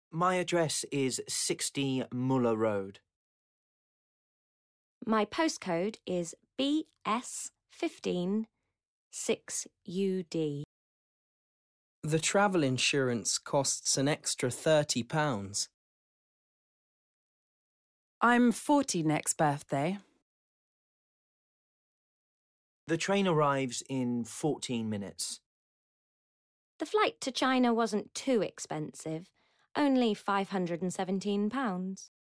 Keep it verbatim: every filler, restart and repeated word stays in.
My address is sixty Muller Road. My postcode is B S fifteen six U D. The travel insurance costs an extra thirty pounds. I'm forty next birthday. The train arrives in fourteen minutes. The flight to China wasn't too expensive, only five hundred and seventeen pounds.